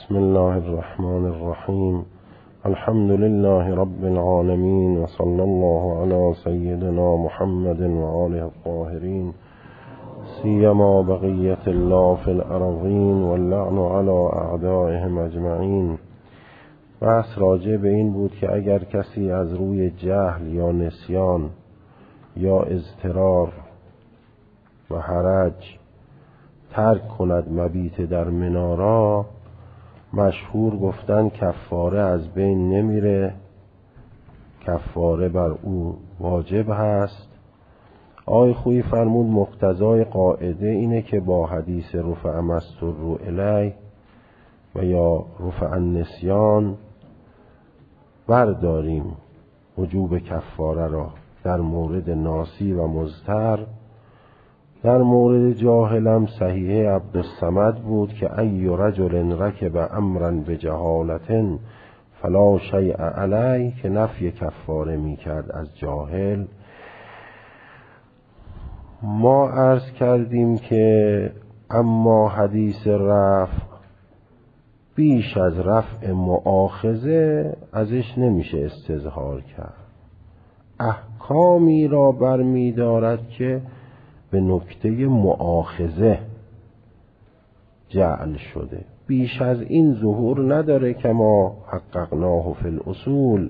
بسم الله الرحمن الرحیم. الحمد لله رب العالمین و صلی الله علی سیدنا محمد و آله الطاهرین سیما بقیت الله فی الارضین و اللعن علی اعدائهم اجمعین. بحث راجع به این بود که اگر کسی از روی جهل یا نسیان یا اضطرار و حرج ترک کند مبیت در منی را، مشهور گفتن کفاره از بین نمیره، کفاره بر او واجب هست. آقای خویی فرمود مقتضای قاعده اینه که با حدیث رفع مستر الی و یا رفع النسیان برداریم وجوب کفاره را در مورد ناسی و مضطر. در مورد جاهلم صحیح عبدالصمد بود که ای رجل رکب امرا بجهالت فلا شیء علیه، که نفی کفاره می کرد از جاهل. ما عرض کردیم که اما حدیث رفع بیش از رفع مؤاخذه ازش نمیشه استظهار کرد، احکامی را برمی دارد که به نکته مؤاخذه جعل شده، بیش از این ظهور نداره که ما حققناه فی الاصول.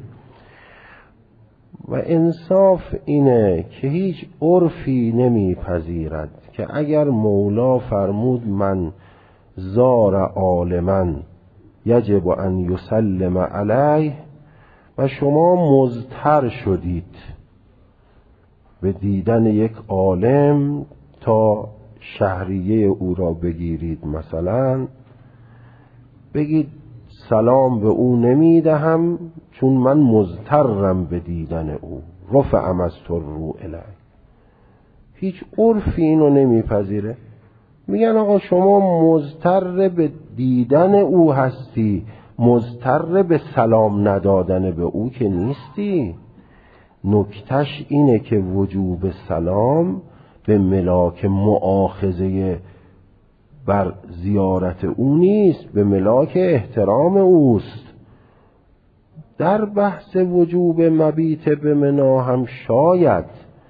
و انصاف اینه که هیچ عرفی نمیپذیرد که اگر مولا فرمود من زار عالما یجب ان یسلم علیه و شما مضطر شدید به دیدن یک عالم تا شهریه او را بگیرید، مثلا بگید سلام به او نمیدهم چون من مضطرم به دیدن او، رفع مستر الی. هیچ عرفی اینو نمیپذیره. میگن آقا شما مضطر به دیدن او هستی، مضطر به سلام ندادن به او که نیستی. نکتش اینه که وجوب سلام به ملاک مؤاخذه بر زیارت او نیست، به ملاک احترام اوست. در بحث وجوب مبیت به منی هم شاید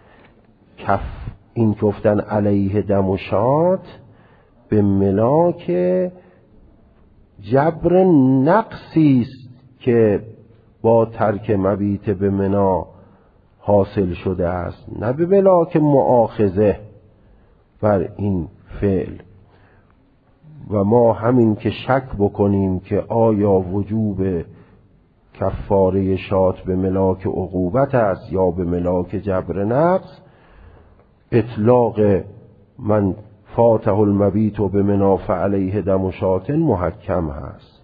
این گفتن علیه دم و شات به ملاک جبر نقصی است که با ترک مبیت به منی حاصل شده است، نه به ملاک مؤاخذه بر این فعل. و ما همین که شک بکنیم که آیا وجوب کفاره شات به ملاک عقوبت است یا به ملاک جبر نقص، اطلاق من فاته المبیت به منی فعلیه دم شات محکم هست.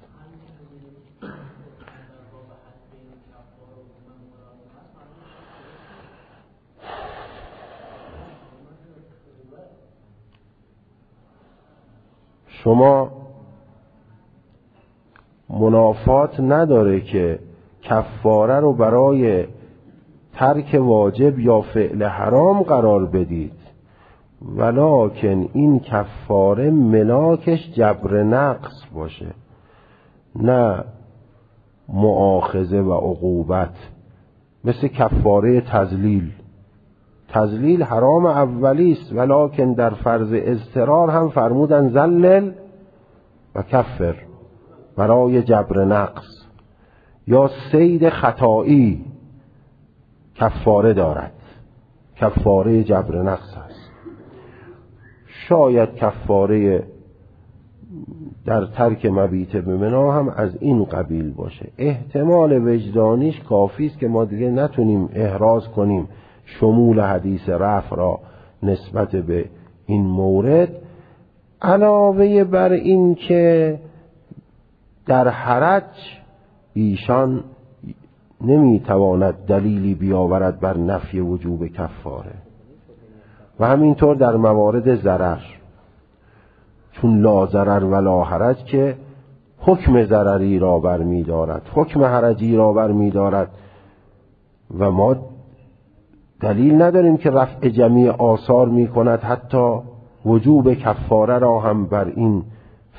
شما منافات نداره که کفاره رو برای ترک واجب یا فعل حرام قرار بدید، ولکن این کفاره ملاکش جبر نقص باشه، نه مؤاخذه و عقوبت. مثل کفاره تذلیل حرام اولی است، ولکن در فرض اضطرار هم فرمودن ذلل و کفر برای جبر نقص. یا صید خطایی کفاره دارد، کفاره جبر نقص است. شاید کفاره در ترک مبیت به منی هم از این قبیل باشه. احتمال وجدانیش کافی است که ما دیگه نتونیم احراز کنیم شمول حدیث رفع را نسبت به این مورد. علاوه بر این که در حرج ایشان نمیتواند دلیلی بیاورد بر نفی وجوب کفاره، و همینطور در موارد ضرر، چون لا ضرر ولا حرج که حکم ضرری را برمی دارد، حکم حرجی را برمی دارد، و ما دلیل نداریم که رفع جمیع آثار می کند، حتی وجوب کفاره را هم بر این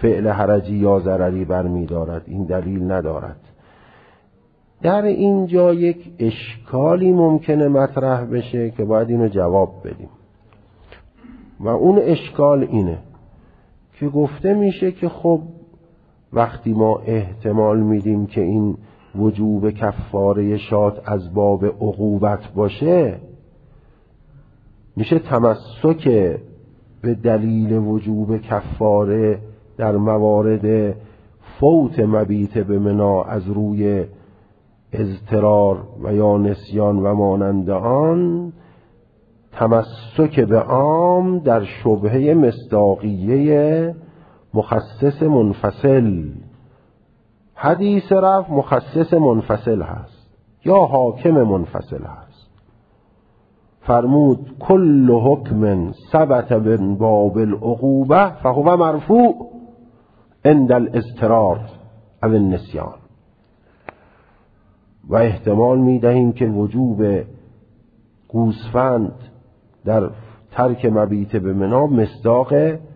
فعل حرجی یا ضرری برمی دارد، این دلیل ندارد. در اینجا یک اشکالی ممکنه مطرح بشه که باید اینو جواب بدیم و اون اشکال اینه که گفته میشه که خب وقتی ما احتمال میدیم که این وجوب کفاره شات از باب عقوبت باشه، میشه تمسک به دلیل وجوب کفاره در موارد فوت مبیت به منا از روی اضطرار و یا نسیان و مانند آن تمسک به عام در شبهه مصداقیه مخصص منفصل. حدیث رفع مخصص منفصل هست یا حاکم منفصل هست. فرمود کل حکم ثبت من باب العقوبه فهو مرفوع عند الاضطرار او النسیان. و احتمال میدهیم که وجوب گوسفند در ترک مبیت به منا مصداق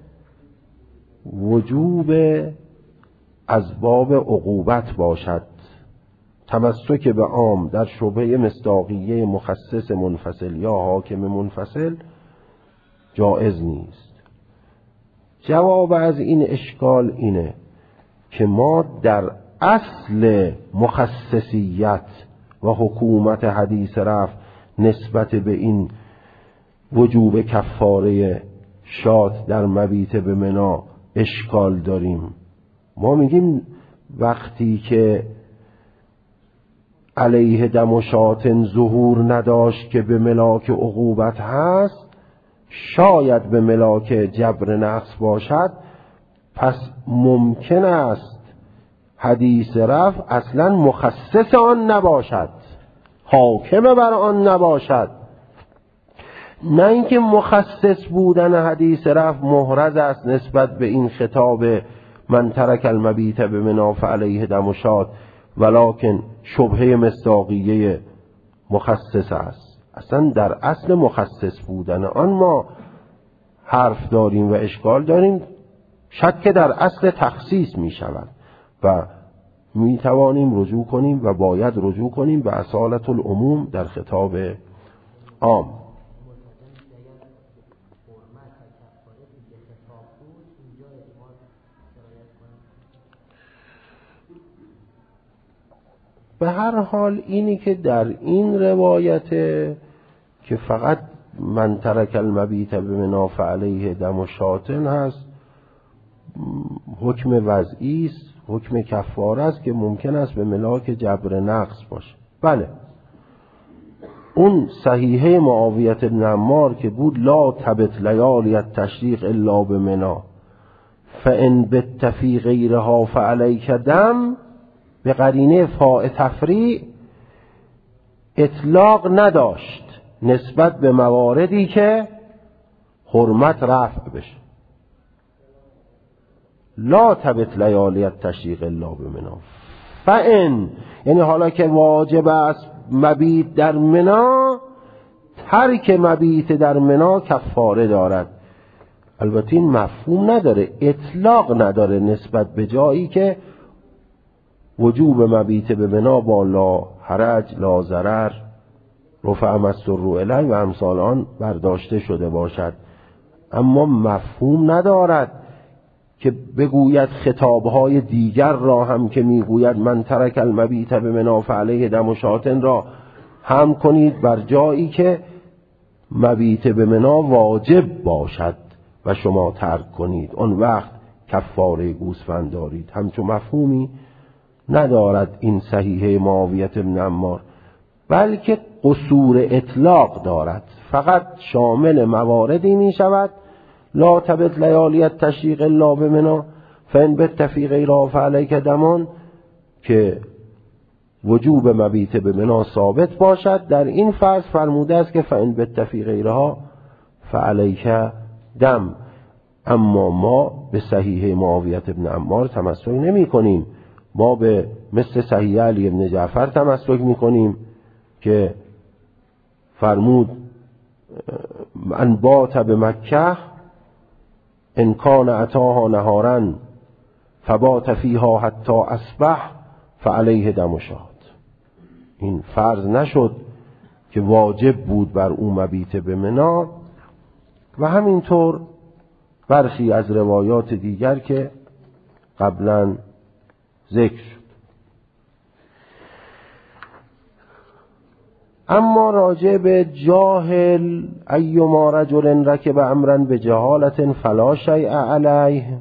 وجوب از باب عقوبت باشد. تمسک به عام در شبهه مصداقیه مخصص منفصل یا حاکم منفصل جائز نیست. جواب از این اشکال اینه که ما در اصل مخصصیت و حکومت حدیث رفع نسبت به این وجوب کفاره شات در مبیت به منا اشکال داریم. ما میگیم وقتی که علیه دم و شات ظهور نداشت که به ملاک عقوبت هست، شاید به ملاک جبر نقص باشد، پس ممکن است حدیث رفع اصلا مخصص آن نباشد، حاکم بر آن نباشد. نه اینکه مخصص بودن حدیث رفع محرز است نسبت به این خطاب من ترک المبیت به منا فعلیه دم و شات، ولکن شبهه مصداقیه مخصص است. اصلا در اصل مخصص بودن آن ما حرف داریم و اشکال داریم، شک در اصل تخصیص می شود و می توانیم رجوع کنیم و باید رجوع کنیم به اصالت العموم در خطاب عام. به هر حال اینی که در این روایت که فقط من ترک المبیت به منا فعلیه دم و شاتن هست، حکم وضعی است، حکم کفاره است که ممکن است به ملاک جبر نقص باشه. بله، اون صحیحه معاویه بن عمار که بود لا تبت لیالی التشریق الا به منا فان بت فی غیرها فعلیک دم، به قرینه فاء تفریع اطلاق نداشت نسبت به مواردی که حرمت رفع بشه. لا تبت لیالی التشریق الا بمنا فان، یعنی حالا که واجب است مبیت در منا، ترک مبیت در منا کفاره دارد. البته این مفهوم نداره، اطلاق نداره نسبت به جایی که وجوب مبیت به منا با لا حرج لا ضرر رفع مستر الیه و امثال آن برداشته شده باشد، اما مفهوم ندارد که بگوید خطابهای دیگر را هم که میگوید من ترک المبیت به منا فعلیه دم و شاتن را هم کنید بر جایی که مبیت به منا واجب باشد و شما ترک کنید، اون وقت کفاره گوسفند دارید. همچون مفهومی ندارد این صحیحه معاویه بن عمار، بلکه قصور اطلاق دارد، فقط شامل مواردی می شود لا تبت لیالی التشریق الا بمنا فان بت فی غیرها فعلیک دمان که وجوب مبیت به منا ثابت باشد. در این فرض فرموده است که فان بت فی غیرها فعلیک دم. اما ما به صحیحه معاویه بن عمار تمسک نمی کنیم، ما به مثل صحیح علی بن جعفر تمسک میکنیم که فرمود ان بات به مکه ان کان اتاها نهارا فبات فیها حتی اصبح فعلیه دم شاد. این فرض نشد که واجب بود بر او مبیت به منی و همینطور برخی از روایات دیگر که قبلا ذکر شد. اما راجع به جاهل، ایما رجل رکب امرا بجهالة فلا شیء علیه،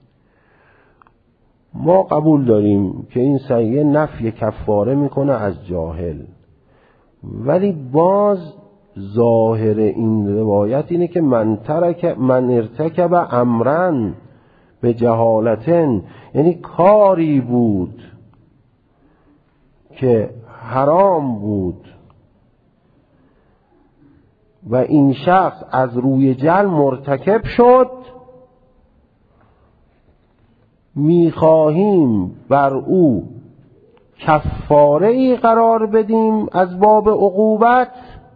ما قبول داریم که این صحیح نفی کفاره میکنه از جاهل، ولی باز ظاهر این روایت اینه که من ارتکب امرا بجهالة، یعنی کاری بود که حرام بود و این شخص از روی جهل مرتکب شد، میخواهیم بر او کفاره ای قرار بدیم از باب عقوبت.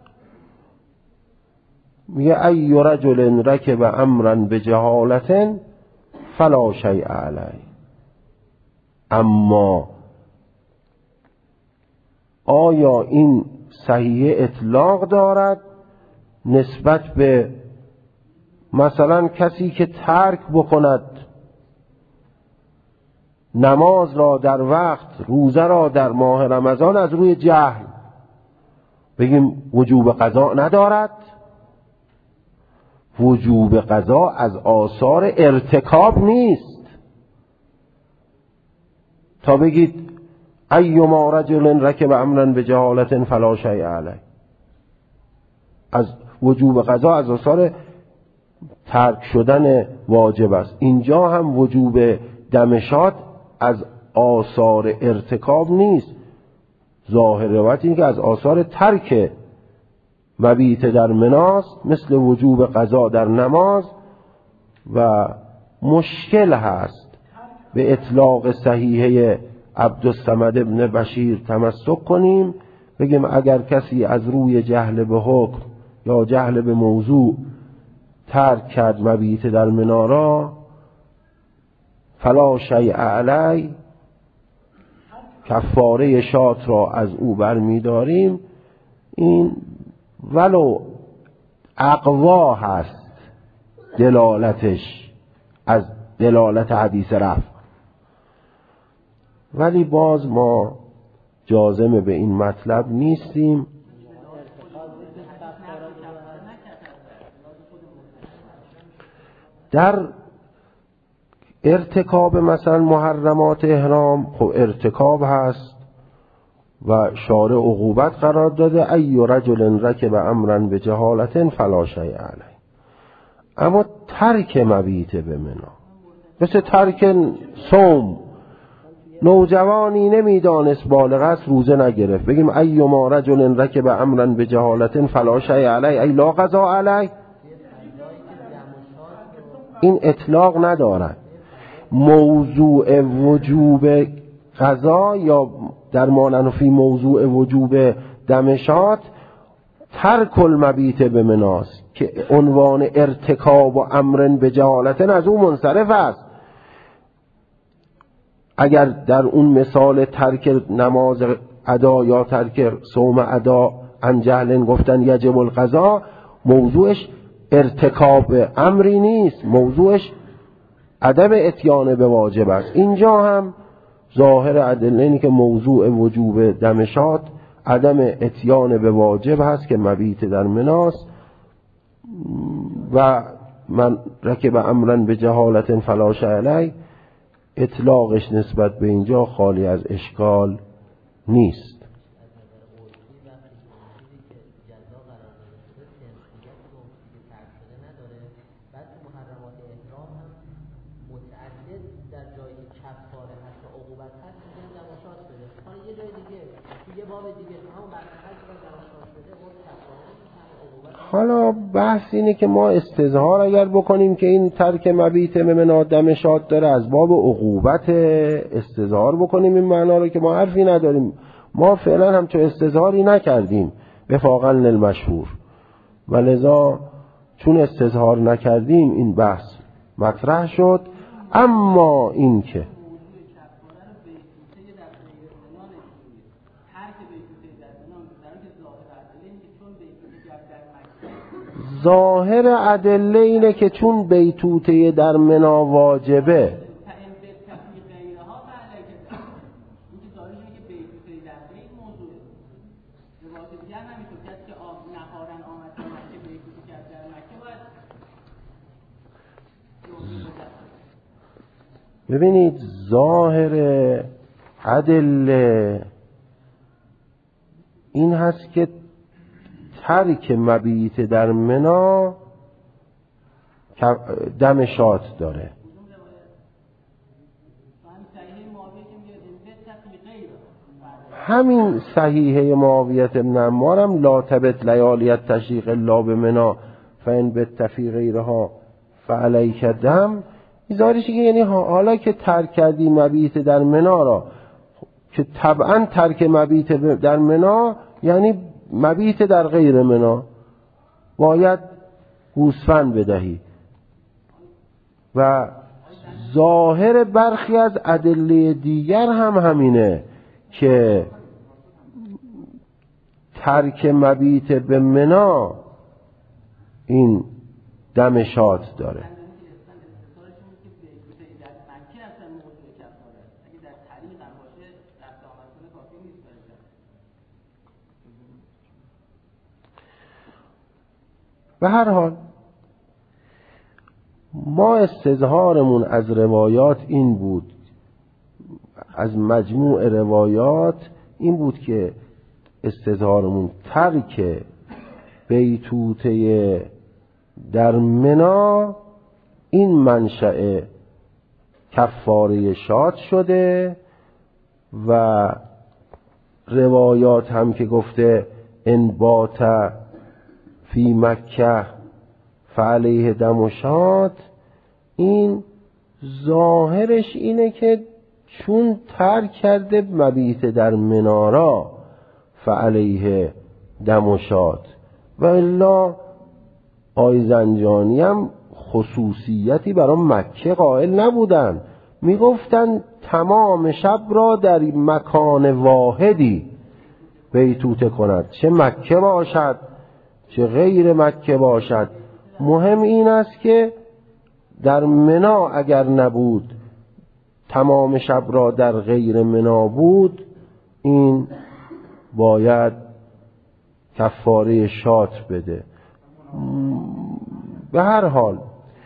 میگه ای رجل رکب امرا بجهالة فلا شیء علیه. اما آیا این صحیح اطلاق دارد نسبت به مثلا کسی که ترک بکند نماز را در وقت، روزه را در ماه رمضان از روی جهل، بگیم وجوب قضا ندارد؟ وجوب قضا از آثار ارتکاب نیست تا بگید ایما رجل رکب امرا بجهالة فلا شیء علیه. از وجوب قضا از آثار ترک شدن واجب است. اینجا هم وجوب دم شاد از آثار ارتکاب نیست. ظاهر روایت این که از آثار ترک مبیت در مناست، مثل وجوب قضا در نماز، و مشکل هست به اطلاق صحیحه عبدالصمد ابن بشیر تمسک کنیم، بگیم اگر کسی از روی جهل به حکم یا جهل به موضوع ترک کرد مبیت در منی را فلا شیء علیه، کفاره شات را از او برمیداریم. این ولو اقوا هست دلالتش از دلالت حدیث رفع، ولی باز ما جازم به این مطلب نیستیم. در ارتکاب مثلا محرمات احرام، خب ارتکاب هست و شارع عقوبت قرار داده ای رجل رکب امرا بجهالة فلا شیء علیه. اما ترک مبیت به منی، مثل ترک صوم، نوجوانی نمیدانست بالغ است روزه نگرفت، بگیم ایما رجل رکب امرا بجهالة فلا شیء علیه ای لا قضا علیه. این اطلاق ندارد. موضوع وجوب قضا یا در مانفی موضوع وجوب دم شاد ترک المبیت به مناست که عنوان ارتکاب و امر بجهالة از اون منصرف است. اگر در اون مثال ترک نماز ادا یا ترک صوم ادا عن جهل گفتن یجب القضا، موضوعش ارتکاب امری نیست، موضوعش عدم اتیان به واجب است. اینجا هم ظاهر ادله اینه که موضوع وجوب دم شاد عدم اتیان به واجب هست که مبیت در مناست، و من رکب امرا بجهالة فلا شیء علیه اطلاقش نسبت به اینجا خالی از اشکال نیست. حالا بحث اینه که ما استظهار اگر بکنیم که این ترک مبیت من دم شاد داره از باب عقوبت، استظهار بکنیم این معنا رو که ما حرفی نداریم. ما فعلا هم چون استظهاری نکردیم وفاقا للمشهور، و لذا چون استظهار نکردیم این بحث مطرح شد. اما این که ظاهر ادله اینه که چون بیتوته در منا واجبه، ببینید ظاهر ادله این هست که ترک مبیت در منا دم شات داره. همین صحیحه معاویه بن عمار هم لا تبت لیالیت تشریق الا بمنا فان بت فی غیرها فعلیک دم. ظاهرش که یعنی حالا که ترک کردی مبیت در منا را، که طبعا ترک مبیت در منا یعنی مبیت در غیر منا، باید گوسفند بدهی. و ظاهر برخی از ادله دیگر هم همینه که ترک مبیت به منا این دم شات داره. به هر حال ما استظهارمون از روایات این بود، از مجموع روایات این بود که استظهارمون ترک بیتوته در منا این منشأ کفاره شات شده و روایات هم که گفته ان بات فی مکه فعلیه دم و شات، این ظاهرش اینه که چون ترک کرده مبیت در منارا فعلیه دم و شات. و الا آی زنجانی هم خصوصیتی برای مکه قائل نبودن، میگفتن تمام شب را در مکان واحدی بیتوته کند، چه مکه باشد چه غیر مکه باشد. مهم این است که در منا اگر نبود، تمام شب را در غیر منا بود، این باید کفاره شات بده. به هر حال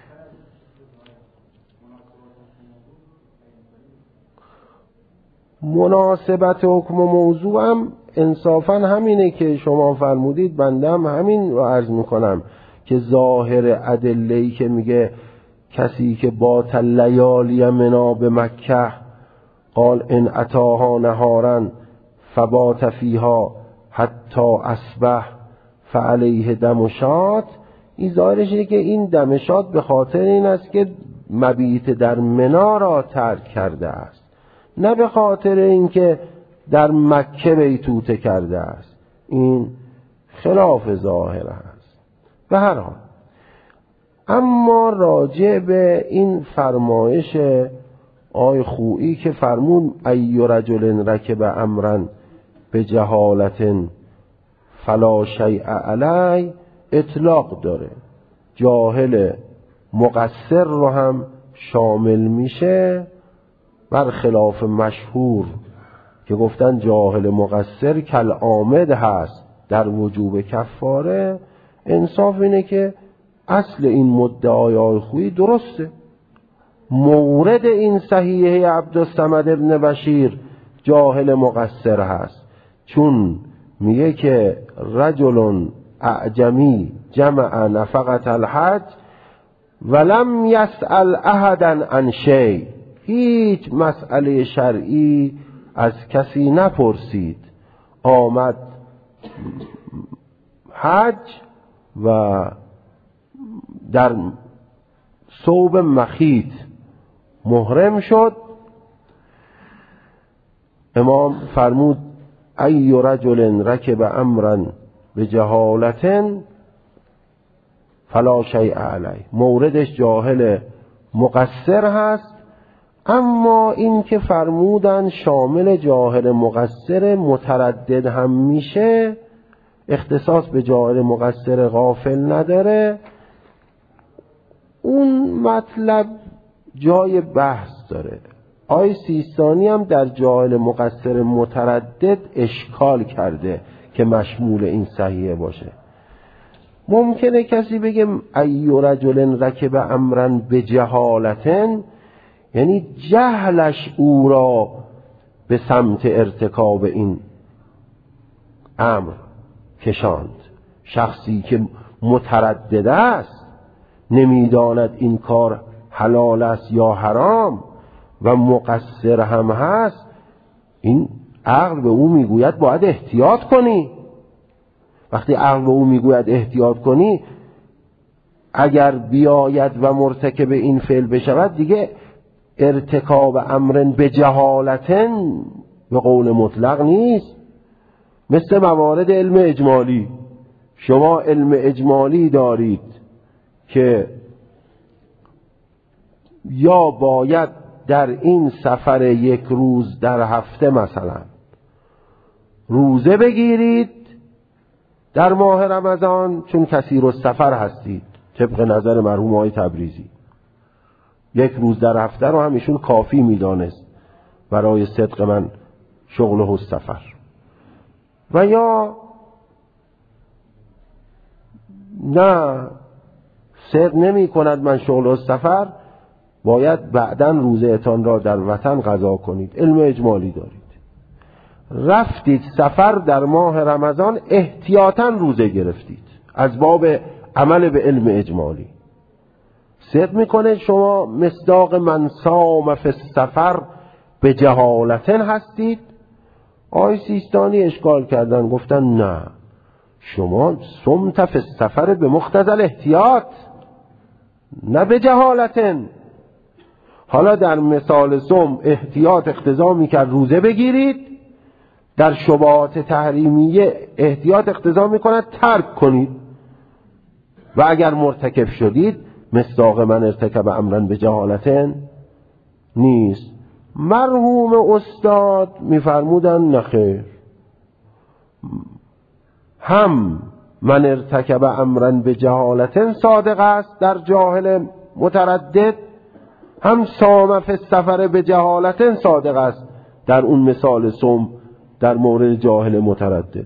مناسبت حکم و موضوع هم انصافا همینه که شما فرمودید، بنده هم همین رو عرض میکنم که ظاهر ادله‌ای که میگه کسی که بات لیالی منا به مکه قال ان اتاها نهارا فبات فیها حتی اصبح فعلیه دم و شات، این ظاهرش اینه که این دم شات به خاطر این است که مبیت در منا را ترک کرده است، نه به خاطر اینکه در مکه بیتوته کرده است. این خلاف ظاهر است. به هر حال اما راجع به این فرمایش آی خویی که فرمود ای رجل رکب امرا به جهالت فلا شیء علی، اطلاق داره، جاهل مقصر رو هم شامل میشه، برخلاف مشهور که گفتن جاهل مقصر کل عامد هست در وجوب کفاره. انصاف اینه که اصل این مدعای آی خویی درسته. مورد این صحیحه عبدالصمد ابن بشیر جاهل مقصر هست، چون میگه که رجل اعجمی جمع نفقت الحج ولم یسأل احدا عن شیء، هیچ مسئله شرعی از کسی نپرسید، آمد حج و در ثوب مخیط محرم شد. امام فرمود ای رجل رکب امرا به جهالت فلا شیء علیه، موردش جاهل مقصر هست، اما این که فرمودن شامل جاهل مقصر متردد هم میشه، اختصاص به جاهل مقصر غافل نداره، اون مطلب جای بحث داره. آقای سیستانی هم در جاهل مقصر متردد اشکال کرده که مشمول این صحیحه باشه. ممکنه کسی بگه ای رجل رکب امرا بجهالتن، یعنی جهلش او را به سمت ارتکاب این امر کشاند. شخصی که متردد است، نمیداند این کار حلال است یا حرام و مقصر هم هست، این عقل به او میگوید باید احتیاط کنی. وقتی عقل به او میگوید احتیاط کنی، اگر بیاید و مرتکب این فعل بشود، دیگه ارتکاب امر به جهالتن به قول مطلق نیست. مثل موارد علم اجمالی، شما علم اجمالی دارید که یا باید در این سفر 1 روز در هفته مثلا روزه بگیرید در ماه رمضان چون کثیر السفر هستید، طبق نظر مرحوم آقای تبریزی 1 روز در هفته رو هم ایشون کافی میدانست برای صدق من شغله السفر. و یا نه صدق نمی کند من شغل السفر، باید بعداً روزه اتان را در وطن قضا کنید. علم اجمالی دارید، رفتید سفر در ماه رمضان، احتیاطاً روزه گرفتید از باب عمل به علم اجمالی. صدق میکنه شما مصداق من صام فی السفر به جهالتن هستید. آقای سیستانی اشکال کردن، گفتن نه، شما صمت فی السفر به مقتضی الاحتیاط نه به جهالتن. حالا در مثال صوم احتیاط اقتضا میکرد روزه بگیرید، در شبهات تحریمیه احتیاط اقتضا میکند ترک کنید، و اگر مرتکب شدید مصداق من ارتکب امرا به جهالتن نیست. مرحوم استاد میفرمودن نخیر، هم من ارتکب امرا به جهالتن صادق است در جاهل متردد، هم صام فی السفر به جهالتن صادق است در اون مثال صوم در مورد جاهل متردد.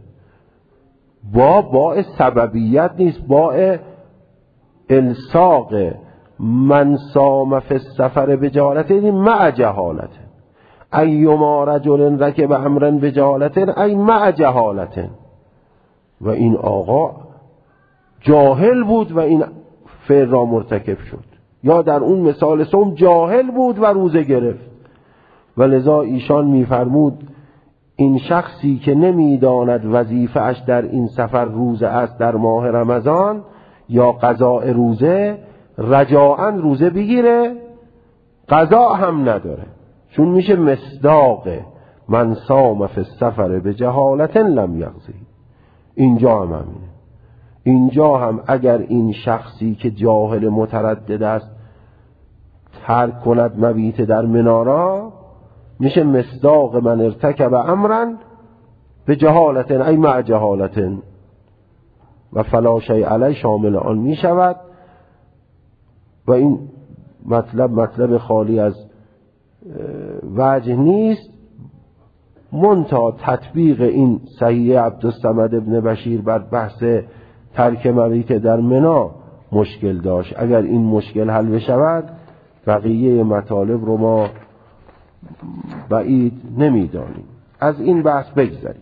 با سببیت نیست، با الساق من صام فی السفر به جهالتن مع جهالتن، ایما رجل رکب امرا به جهالتن ای مع جهالتن. و این آقا جاهل بود و این فعل را مرتکب شد، یا در اون مثال صوم جاهل بود و روزه گرفت. و لذا ایشان میفرمود این شخصی که نمیداند وظیفه اش در این سفر روزه است در ماه رمضان یا قضاء روزه، رجاءً روزه بگیره، قضا هم نداره، چون میشه مصداق من صام فی السفر به جهالت لم یقضی. اینجا هم همینه، اینجا هم اگر این شخصی که جاهل متردد است ترک کند مبیت در منارا، میشه مصداق من ارتکب امرا به جهالت ای مع جهالت و فلا شیء علی شامل آن میشود. و این مطلب خالی از وجه نیست، منتها تطبیق این صحیح عبدالصمد ابن بشیر بر بحث ترک مبیت در منا مشکل داشت. اگر این مشکل حل بشود بقیه مطالب رو ما بعید نمیدانیم. از این بحث بگذاریم.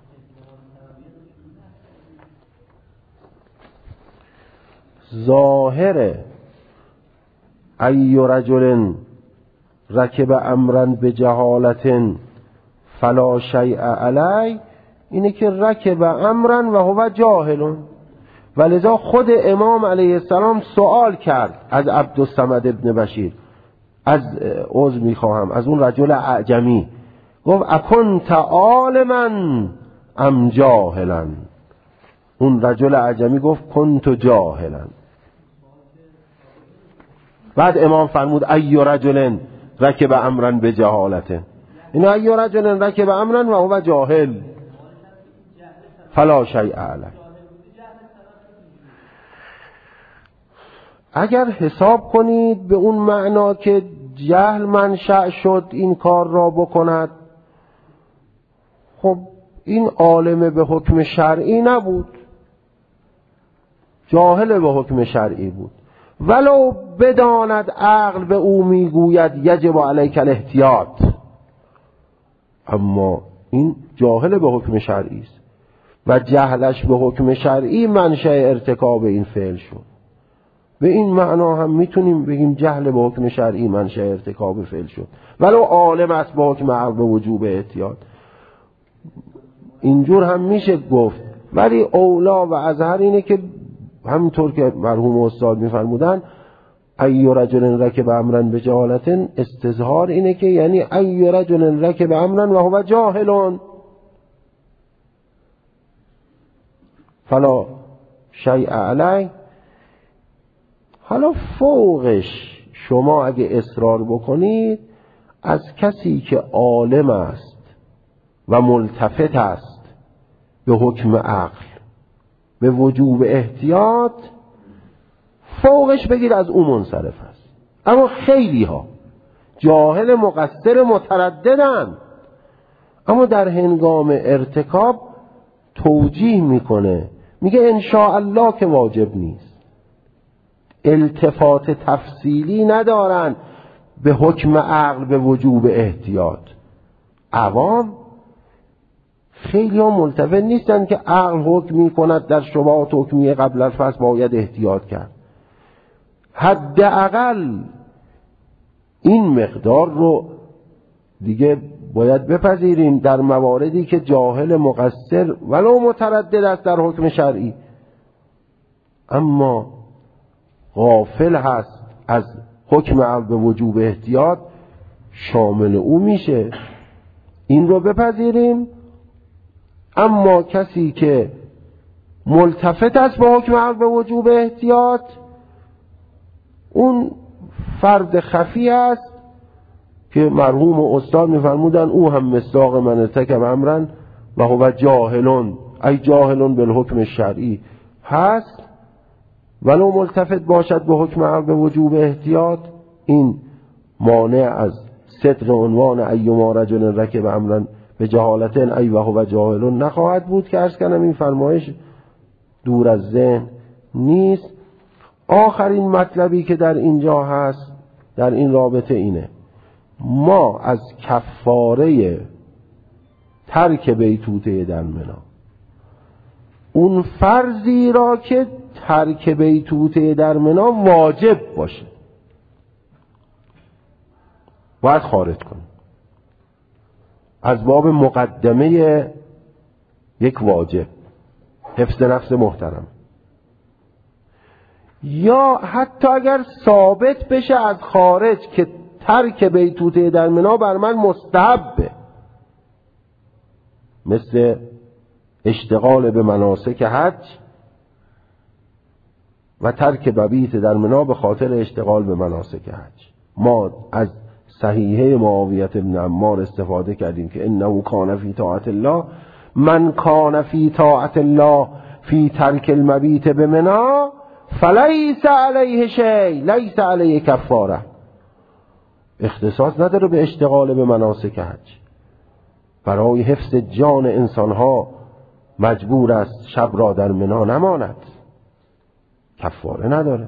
ظاهر ای رجل رکب امرا به جهالت فلا شیء علی، اینه که رکب امرا و هو جاهل. ولذا خود امام علیه السلام سوال کرد از عبدالصمد ابن بشیر، از عذر میخواهم از اون رجل اعجمی، گفت اکنت عالما ام جاهلا. اون رجل اعجمی گفت کنت جاهلا. بعد امام فرمود ای رجل رکب امرا بجهالة. این ای رجل رکب امرا و هو جاهل فلا شیء علیه. اگر حساب کنید به اون معنا که جهل منشأ شد این کار را بکند، خب این عالم به حکم شرعی نبود، جاهل به حکم شرعی بود. ولو بداند عقل به او میگوید یجب علیک الاحتیاط، اما این جاهل به حکم شرعی است و جهلش به حکم شرعی منشأ ارتکاب این فعل شد. به این معنا هم میتونیم بگیم جهل به حکم شرعی منشأ ارتکاب فعل شد، ولو عالم است به حکم عقل به وجوب احتیاط. اینجور هم میشه گفت، ولی اولا و اظهر اینه که همونطور که مرحوم استاد میفرمودن ای رجل رکب امرا بجهالة، استظهار اینه که یعنی ای رجل رکب امرا و هو جاهل فلا شیء علیه. حالا فوقش شما اگه اصرار بکنید از کسی که عالم است و ملتفت است به حکم عقل به وجوب احتیاط، فوقش بگیر از اون منصرف است. اما خیلی ها جاهل مقصر مترددن، اما در هنگام ارتکاب توجیه میکنه، میگه انشاءالله که واجب نیست، التفات تفصیلی ندارن به حکم عقل به وجوب احتیاط. عوام خیلی ها ملتفت نیستن که عقل حکم می کند در شبهات حکمیه قبل الفصل باید احتیاط کرد. حداقل این مقدار رو دیگه باید بپذیریم در مواردی که جاهل مقصر ولو متردد است در حکم شرعی اما غافل هست از حکم عقل به وجوب احتیاط، شامل او میشه، این رو بپذیریم. اما کسی که ملتفت است به حکم عقل به وجوب احتیاط، اون فرد خفی است که مرحوم استاد میفرمودن او هم مصداق من ارتکب امرا و هو جاهلون، ای جاهلون بالحکم شرعی هست، ولو ملتفت باشد به حکم عقل به وجوب احتیاط. این مانع از صدق عنوان ایما رجل رکب امرا به جهالتن ای و هو جاهلون نخواهد بود که عرض کنم این فرمایش دور از ذهن نیست. آخرین مطلبی که در اینجا هست در این رابطه اینه، ما از کفاره ترک بیتوته در منا، اون فرضی را که ترک بیتوته در منا واجب باشه باید خارج کنیم از باب مقدمه یک واجب، حفظ نفس محترم. یا حتی اگر ثابت بشه از خارج که ترک بیتوته در منا بر من مستحبه، مثل اشتغال به مناسک حج و ترک مبیت در منا به خاطر اشتغال به مناسک حج. ما از صحیحه معاویه بن عمار استفاده کردیم که انه کان فی طاعت الله، من کان فی طاعت الله فی ترک المبیت بمنا فلیس علیه شیء لیس علیه کفاره. اختصاص نداره به اشتغال به مناسک حج. برای حفظ جان انسانها مجبور است شب را در منا نماند، کفاره نداره.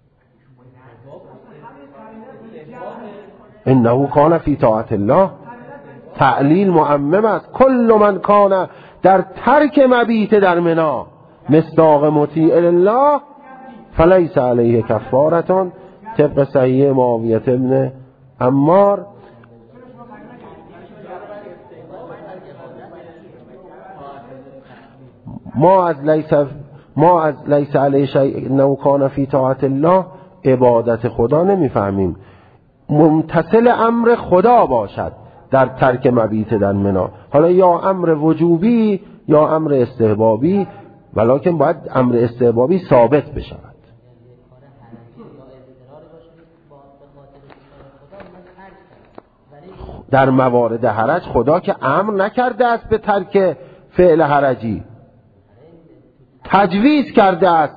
انه کان فی طاعت الله تعلیل معمم است، کل من کان در ترک مبیت در منا مصداق مطیع الله فلیس علیه کفارتون، طبق صحیح معاویه بن عمار. ما از لیس علیه شیء انه کان فی طاعت الله عبادت خدا نمیفهمیم، ممتثل امر خدا باشد در ترک مبیت در منا، حالا یا امر وجوبی یا امر استحبابی، ولکن باید امر استحبابی ثابت بشود. در موارد حرج خدا که امر نکرده است به ترک فعل حرجی، تجویز کرده است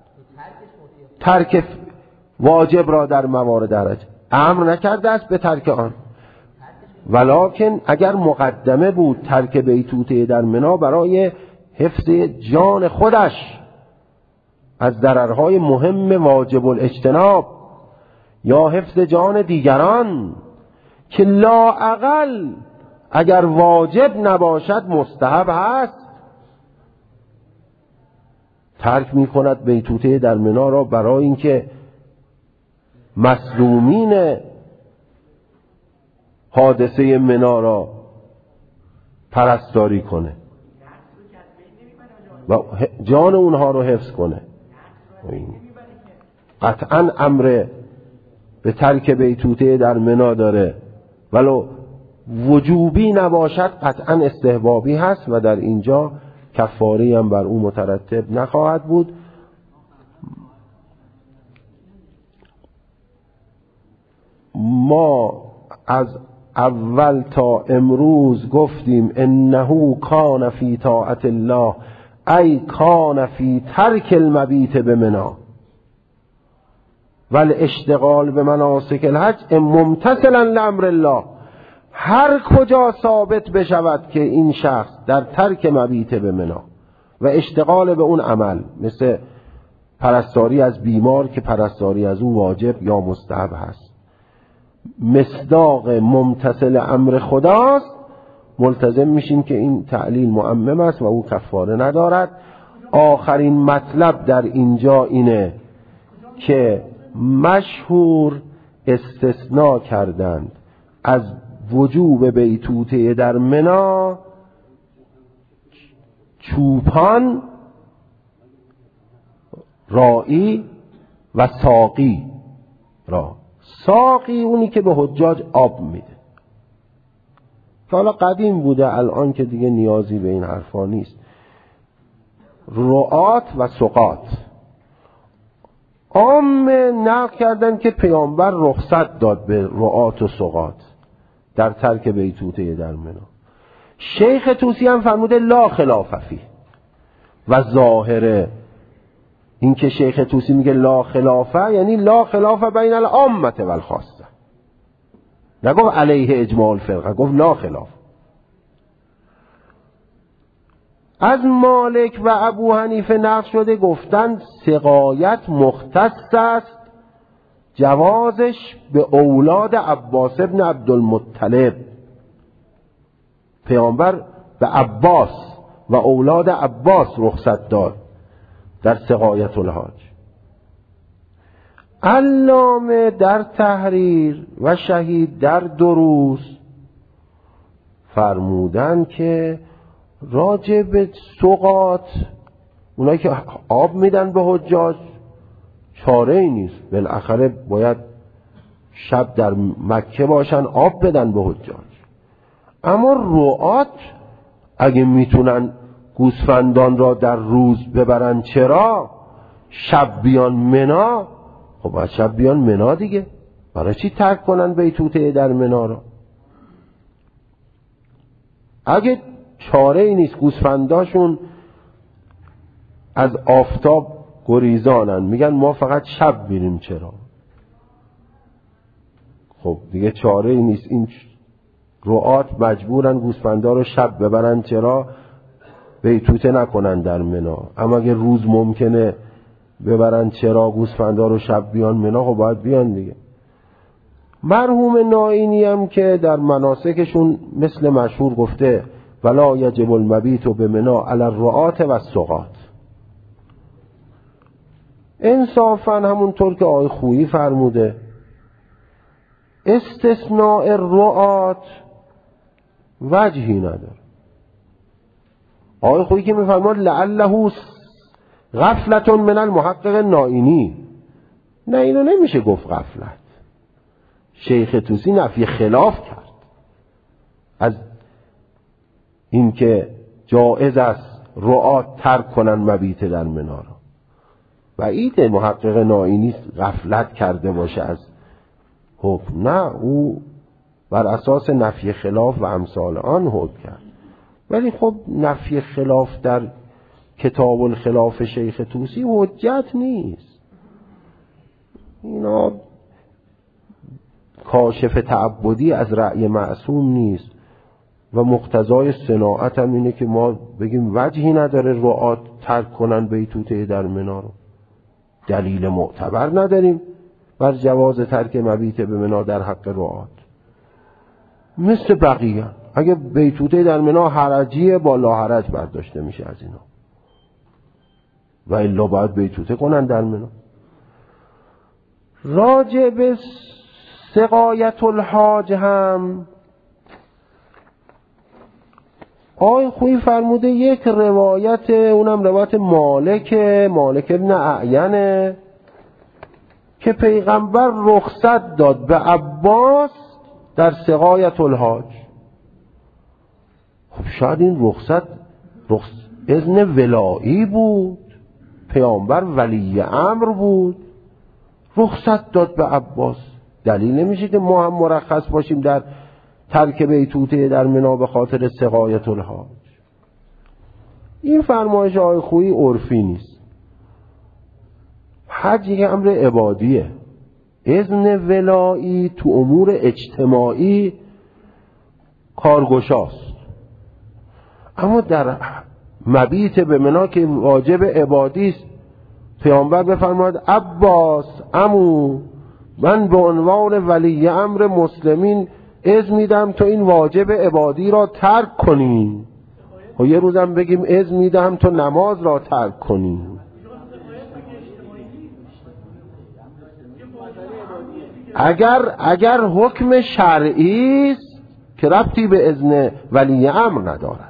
ترک واجب را در موارد حرج، امر نکرده است به ترک آن. ولکن اگر مقدمه بود ترک بیتوته در منی برای حفظ جان خودش از ضررهای مهم واجب الاجتناب یا حفظ جان دیگران که لااقل اگر واجب نباشد مستحب هست، ترک می کند بیتوته در منی را برای اینکه مظلومین حادثه منی را پرستاری کنه و جان اونها رو حفظ کنه. قطعا امر به ترک بیتوته در منی داره، ولو وجوبی نباشد قطعا استحبابی هست و در اینجا کفاری هم بر او مترتب نخواهد بود. ما از اول تا امروز گفتیم انه کان فی طاعت الله ای کان فی ترک المبیت بمنا والاشتغال به مناسک الحج ممتثلا لامر الله. هر کجا ثابت بشود که این شخص در ترک مبیت بمنا و اشتغال به اون عمل، مثل پرستاری از بیمار که پرستاری از اون واجب یا مستحب هست، مصداق ممتثل امر خداست، ملتزم میشیم که این تعلیل معمم است و او کفاره ندارد. آخرین مطلب در اینجا اینه که مشهور استثناء کردند از وجوب بیتوته در منی چوپان، راعی و ساقی را. ساقی اونی که به حجاج آب میده، که حالا قدیم بوده، الان که دیگه نیازی به این حرفا نیست. رعات و سقات عام نقل کردن که پیامبر رخصت داد به رعات و سقات در ترک بیتوته در منی. شیخ طوسی هم فرموده لا خلاف فیه و ظاهره این که شیخ طوسی میگه لا خلافه یعنی لا خلاف بین العامه و الخاصه، نگفت علیه اجماع الفرقه، گفت لا خلاف. از مالک و ابو حنیفه نقل شده گفتند سقایت مختص است، جوازش به اولاد عباس ابن عبدالمطلب. پیامبر به عباس و اولاد عباس رخصت داد در سقایت الحاج. علامه در تحریر و شهید در دروس فرمودن که راجع به سقات، اونایی که آب میدن به حجاج، چاره ای نیست، بالاخره باید شب در مکه باشن آب بدن به حجاج. اما رعات اگه میتونن گوسفندان را در روز ببرن، چرا شب بیان منا؟ خب باید شب بیان منا دیگه، برای چی ترک کنن بیتوته در منا را؟ اگه چاره ای نیست، گوسفنداشون از آفتاب گریزانن، میگن ما فقط شب میریم، چرا؟ خب دیگه چاره ای نیست، این رعات مجبورن گوسفندا رو شب ببرن، چرا؟ بیتوته نکنن در منا. اما اگه روز ممکنه ببرن، چرا گوسفندا رو شب بیان منا؟ خب باید بیان دیگه. مرحوم نائینی هم که در مناسکشون مثل مشهور گفته ولا یجب المبیت بمنا علی الرعات و السقات. انصافا همونطور که آقای خویی فرموده استثناء الرعات وجهی نداره. آقای خویی که میفرماد لعله غفلت من المحقق نائینی، نه اینو نمیشه گفت غفلت. شیخ طوسی نفی خلاف کرد از اینکه جائز است رعات ترک کنن مبیت در منا را. و این محقق نائینی غفلت کرده باشه از حکم، نه، او بر اساس نفی خلاف و امثال آن حکم کرد. ولی خب نفی خلاف در کتاب الخلاف شیخ طوسی حجت نیست. اینا کاشف تعبدی از رأی معصوم نیست و مقتضای صناعت هم اینه که ما بگیم وجهی نداره رعات ترک کنن بیتوته در منا رو. دلیل معتبر نداریم بر جواز ترک مبیت به منا در حق رعات. مثل بقیه اگه بیتوته در منا حرجیه با لاحرج برداشته میشه از اینا و الا باید بیتوته کنن در منا. راجع به سقایت الحاج هم آقای خویی فرموده یک روایت، اونم روایت مالک ابن اعینه که پیغمبر رخصت داد به عباس در سقایت الحاج. خب شاید این رخصت اذن ولایی بود، پیامبر ولی امر بود، رخصت داد به عباس. دلیل نمیشه که ما هم مرخص باشیم در ترک بیتوته در منا به خاطر سقایت الحاج. این فرمایش آقای خویی عرفی نیست. حج یک امر عبادیه. اذن ولایی تو امور اجتماعی کارگشاست، اما در مبیت به منا که واجب عبادی است پیامبر بفرماید عباس عمو من به عنوان ولی امر مسلمین اذن میدم تو این واجب عبادی را ترک کنی، و یه روزم بگیم اذن میدم تو نماز را ترک کنی. اگر حکم شرعی است که ربطی به اذن ولی امر ندارد،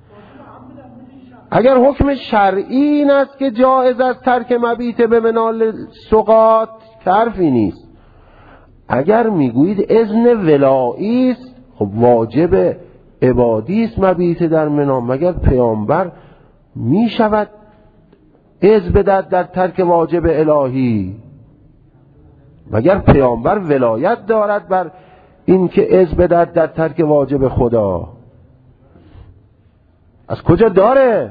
اگر حکم شرعی این است که جایز از ترک مبیت به منال سقات که حرفی نیست. اگر میگویید اذن ولایی است، خب واجب عبادی است مبیت در منا، مگر پیامبر میشود اذن بدهد در ترک واجب الهی؟ مگر پیامبر ولایت دارد بر این که اذن بدهد در ترک واجب خدا؟ از کجا داره؟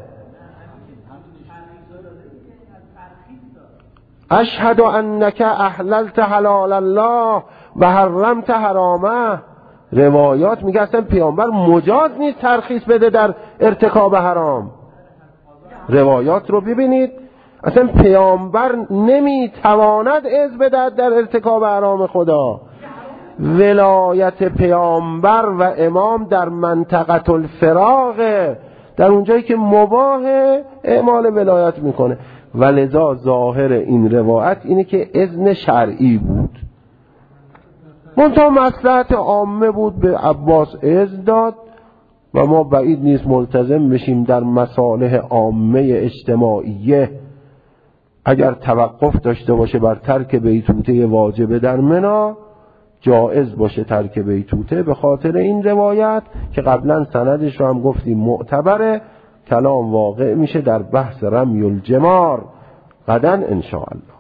اشهد انک احللت حلال الله و حرمت حرامه. روایات میگه اصلا پیامبر مجاز نیست ترخیص بده در ارتکاب حرام. روایات رو ببینید، اصلا پیامبر نمیتواند اذن بدهد در ارتکاب حرام خدا. ولایت پیامبر و امام در منطقه الفراغ، در اونجایی که مباح اعمال ولایت میکنه. ولذا ظاهر این روایت اینه که اذن شرعی بود، منتها مصلحت عامه بود، به عباس اذن داد و ما بعید نیست ملتزم بشیم در مصالح عامه اجتماعیه اگر توقف داشته باشه بر ترک بیتوته واجب در منا جائز باشه ترک بیتوته، به خاطر این روایت که قبلا سندش رو هم گفتیم معتبره. کلام واقع میشه در بحث رمی الجمار غدا ان شاء الله.